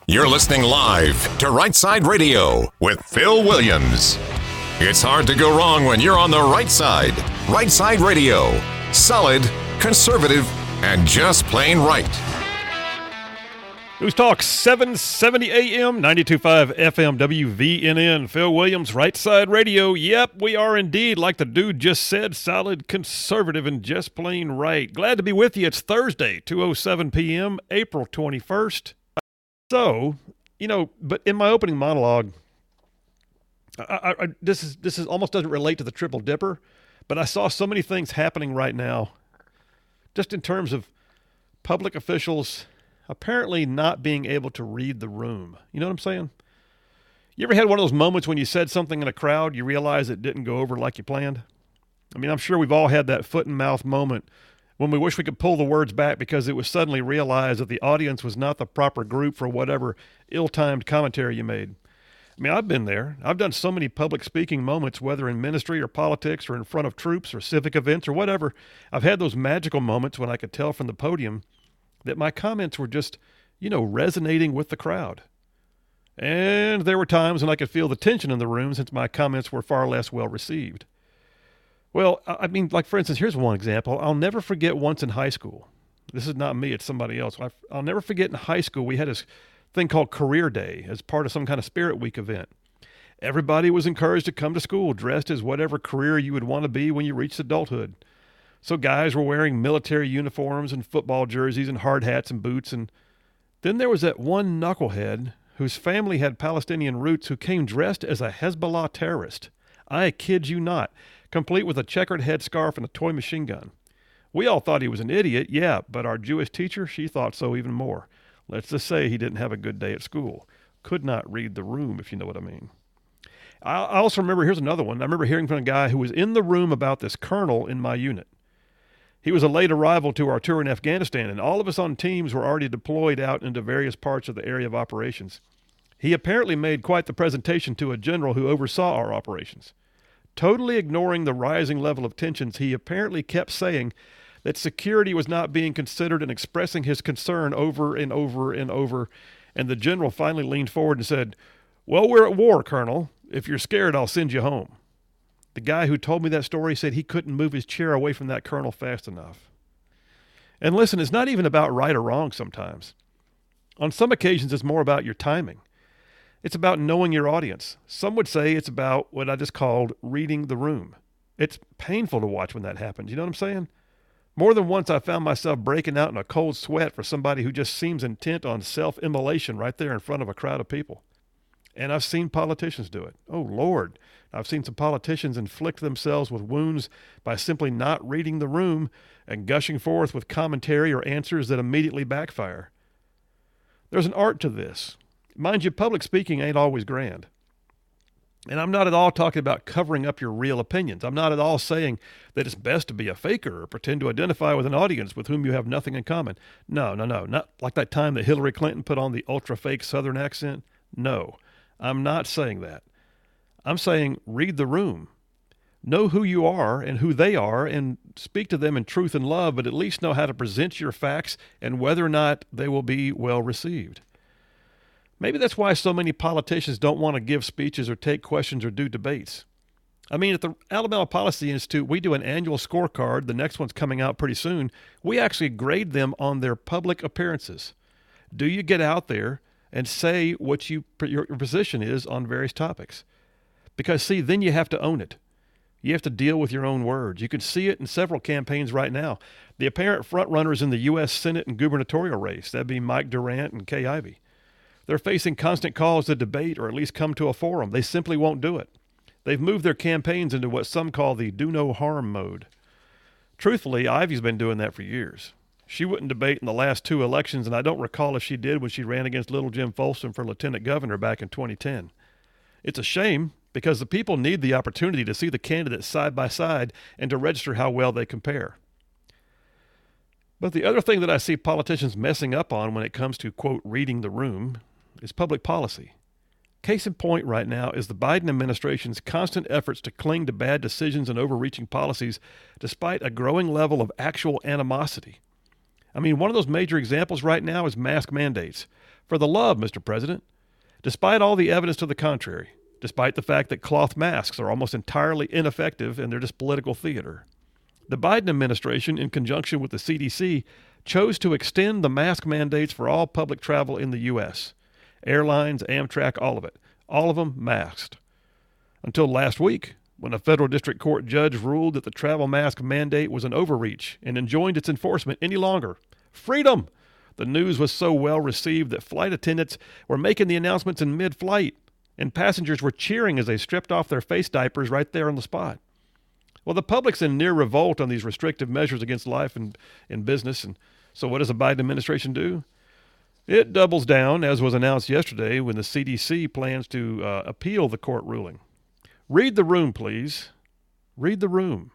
You're listening live to Right Side Radio with Phil Williams. It's hard to go wrong when you're on the right side. Right Side Radio. Solid, conservative, and just plain right. News Talk 770 AM, 92.5 FM, WVNN. Phil Williams, Right Side Radio. Yep, we are indeed, like the dude just said, solid, conservative, and just plain right. Glad to be with you. It's Thursday, 2:07 p.m., April 21st. So, but in my opening monologue, this is almost doesn't relate to the Triple Dipper, but I saw so many things happening right now, just in terms of public officials apparently not being able to read the room. You know what I'm saying? You ever had one of those moments when you said something in a crowd, you realize it didn't go over like you planned? I mean, I'm sure we've all had that foot and mouth moment when we wish we could pull the words back because it was suddenly realized that the audience was not the proper group for whatever ill-timed commentary you made. I mean, I've been there. I've done so many public speaking moments, whether in ministry or politics or in front of troops or civic events or whatever. I've had those magical moments when I could tell from the podium that my comments were just, resonating with the crowd. And there were times when I could feel the tension in the room since my comments were far less well received. Well, I mean, like, for instance, here's one example. I'll never forget once in high school. This is not me, it's somebody else. I'll never forget in high school, we had this thing called Career Day as part of some kind of Spirit Week event. Everybody was encouraged to come to school dressed as whatever career you would want to be when you reached adulthood. So guys were wearing military uniforms and football jerseys and hard hats and boots. And then there was that one knucklehead whose family had Palestinian roots who came dressed as a Hezbollah terrorist. I kid you not, complete with a checkered headscarf and a toy machine gun. We all thought he was an idiot, yeah, but our Jewish teacher, she thought so even more. Let's just say he didn't have a good day at school. Could not read the room, if you know what I mean. I also remember, here's another one. I remember hearing from a guy who was in the room about this colonel in my unit. He was a late arrival to our tour in Afghanistan, and all of us on teams were already deployed out into various parts of the area of operations. He apparently made quite the presentation to a general who oversaw our operations. Totally ignoring the rising level of tensions, he apparently kept saying that security was not being considered and expressing his concern over and over and over, and the general finally leaned forward and said, "Well, we're at war, Colonel. If you're scared, I'll send you home." The guy who told me that story said he couldn't move his chair away from that colonel fast enough. And listen, it's not even about right or wrong sometimes. On some occasions, it's more about your timing. It's about knowing your audience. Some would say it's about what I just called reading the room. It's painful to watch when that happens. You know what I'm saying? More than once, I found myself breaking out in a cold sweat for somebody who just seems intent on self-immolation right there in front of a crowd of people. And I've seen politicians do it. Oh, Lord. I've seen some politicians inflict themselves with wounds by simply not reading the room and gushing forth with commentary or answers that immediately backfire. There's an art to this. Mind you, public speaking ain't always grand. And I'm not at all talking about covering up your real opinions. I'm not at all saying that it's best to be a faker or pretend to identify with an audience with whom you have nothing in common. No. Not like that time that Hillary Clinton put on the ultra-fake Southern accent. No, I'm not saying that. I'm saying read the room. Know who you are and who they are and speak to them in truth and love, but at least know how to present your facts and whether or not they will be well received. Maybe that's why so many politicians don't want to give speeches or take questions or do debates. I mean, at the Alabama Policy Institute, we do an annual scorecard. The next one's coming out pretty soon. We actually grade them on their public appearances. Do you get out there and say what your position is on various topics? Because, see, then you have to own it. You have to deal with your own words. You can see it in several campaigns right now. The apparent frontrunners in the U.S. Senate and gubernatorial race, that'd be Mike Durant and Kay Ivey. They're facing constant calls to debate or at least come to a forum. They simply won't do it. They've moved their campaigns into what some call the do no harm mode. Truthfully, Ivey's been doing that for years. She wouldn't debate in the last two elections, and I don't recall if she did when she ran against Little Jim Folsom for lieutenant governor back in 2010. It's a shame because the people need the opportunity to see the candidates side by side and to register how well they compare. But the other thing that I see politicians messing up on when it comes to, quote, reading the room is public policy. Case in point right now is the Biden administration's constant efforts to cling to bad decisions and overreaching policies despite a growing level of actual animosity. I mean, one of those major examples right now is mask mandates. For the love, Mr. President, despite all the evidence to the contrary, despite the fact that cloth masks are almost entirely ineffective and they're just political theater, the Biden administration, in conjunction with the CDC, chose to extend the mask mandates for all public travel in the U.S. Airlines, Amtrak, all of them masked. Until last week, when a federal district court judge ruled that the travel mask mandate was an overreach and enjoined its enforcement any longer. Freedom! The news was so well received that flight attendants were making the announcements in mid-flight, and passengers were cheering as they stripped off their face diapers right there on the spot. Well, the public's in near revolt on these restrictive measures against life and business, and so what does the Biden administration do? It doubles down, as was announced yesterday, when the CDC plans to appeal the court ruling. Read the room, please. Read the room.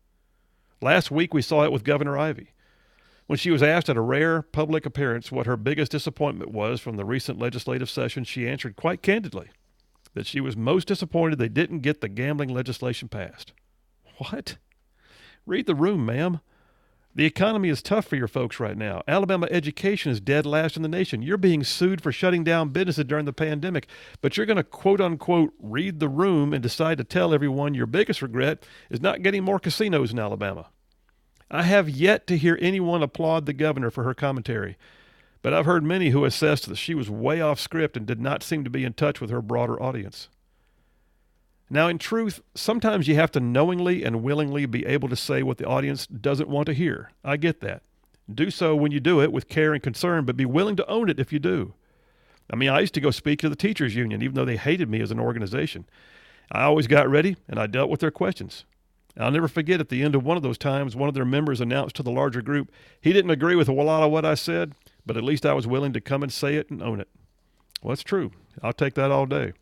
Last week we saw it with Governor Ivey. When she was asked at a rare public appearance what her biggest disappointment was from the recent legislative session, she answered quite candidly that she was most disappointed they didn't get the gambling legislation passed. What? Read the room, ma'am. The economy is tough for your folks right now. Alabama education is dead last in the nation. You're being sued for shutting down businesses during the pandemic, but you're going to quote-unquote read the room and decide to tell everyone your biggest regret is not getting more casinos in Alabama. I have yet to hear anyone applaud the governor for her commentary, but I've heard many who assessed that she was way off script and did not seem to be in touch with her broader audience. Now, in truth, sometimes you have to knowingly and willingly be able to say what the audience doesn't want to hear. I get that. Do so when you do it with care and concern, but be willing to own it if you do. I mean, I used to go speak to the teachers union, even though they hated me as an organization. I always got ready, and I dealt with their questions. I'll never forget at the end of one of those times, one of their members announced to the larger group, he didn't agree with a lot of what I said, but at least I was willing to come and say it and own it. Well, it's true. I'll take that all day.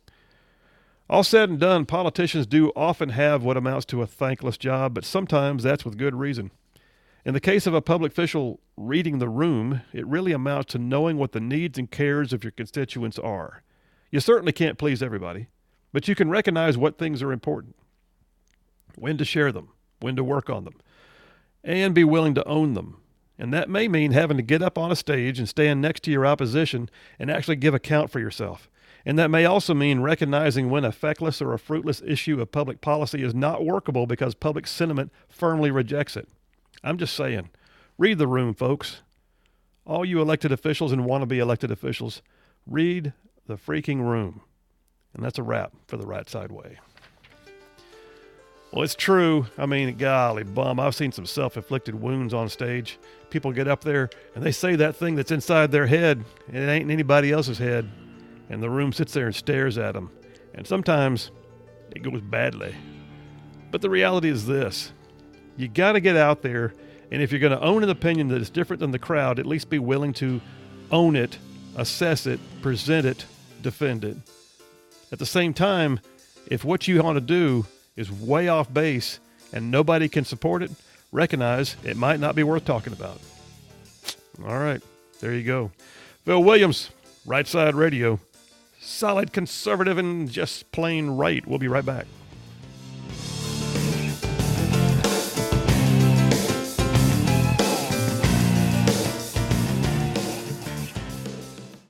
All said and done, politicians do often have what amounts to a thankless job, but sometimes that's with good reason. In the case of a public official reading the room, it really amounts to knowing what the needs and cares of your constituents are. You certainly can't please everybody, but you can recognize what things are important, when to share them, when to work on them, and be willing to own them. And that may mean having to get up on a stage and stand next to your opposition and actually give account for yourself. And that may also mean recognizing when a feckless or a fruitless issue of public policy is not workable because public sentiment firmly rejects it. I'm just saying, read the room, folks. All you elected officials and wannabe elected officials, read the freaking room. And that's a wrap for the Right Side Way. Well, it's true. I mean, golly bum, I've seen some self-inflicted wounds on stage. People get up there and they say that thing that's inside their head, and it ain't in anybody else's head. And the room sits there and stares at them. And sometimes it goes badly. But the reality is this. You got to get out there, and if you're going to own an opinion that is different than the crowd, at least be willing to own it, assess it, present it, defend it. At the same time, if what you want to do is way off base and nobody can support it, recognize it might not be worth talking about. All right, there you go. Phil Williams, Right Side Radio. Solid conservative and just plain right. We'll be right back.